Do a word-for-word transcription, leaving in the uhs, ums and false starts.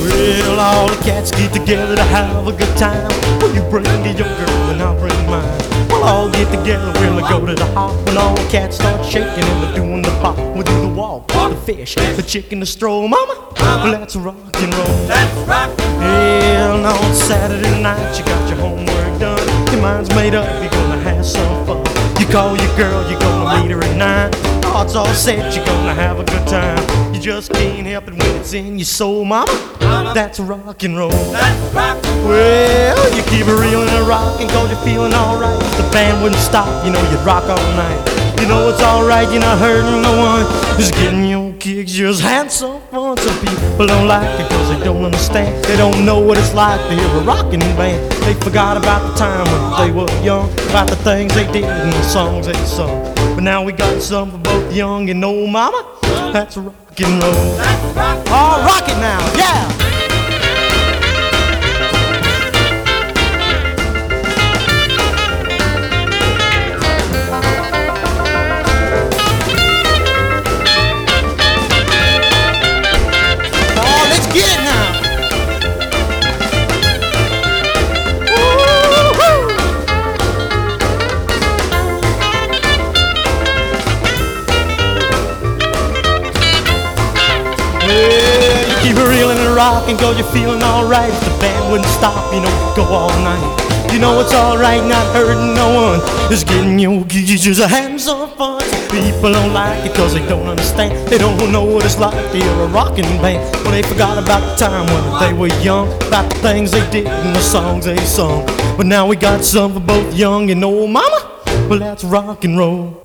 Well, all the cats get together to have a good time. Well, you bring your girl and I'll bring mine. We'll all get together, we'll go to the hop. When all the cats start shaking and they're doing the pop. We'll do the walk, the fish, the chicken, the stroll. Mama, well, let's rock and roll. Let's rock and roll. Well, on Saturday night you got your homework done. Your mind's made up, you're gonna have some fun. You call your girl, you're gonna meet her at nine. Heart's all set, you're gonna have a good time. You just can't help it when it's in your soul, mama. That's rock and roll. Let's rock and roll. Well, you keep it reelin' and rockin' cause you're feeling alright. If the band wouldn't stop, you know you'd rock all night. You know it's alright, you're not hurting no one. Just getting your kicks, just had some fun. Some people don't like it cause they don't understand. They don't know what it's like to hear a rockin' band. They forgot about the time when they were young, about the things they did and the songs they sung. But now we got something for both young and old, mama. That's rock and roll. Let's rock and roll. Oh, rock it now, yeah. Oh, let's get it now. Woo-hoo. Well, you keep it reelin' and rockin' cause you're feeling alright. If the band wouldn't stop, you know, go all night. You know it's alright, not hurting no one. Just getting your geeks, just having some fun. People don't like it cause they don't understand. They don't know what it's like to hear a rockin' band. Well, they forgot about the time when they were young, about the things they did and the songs they sung. But now we got something for both young and old, mama. Well, that's rock and roll.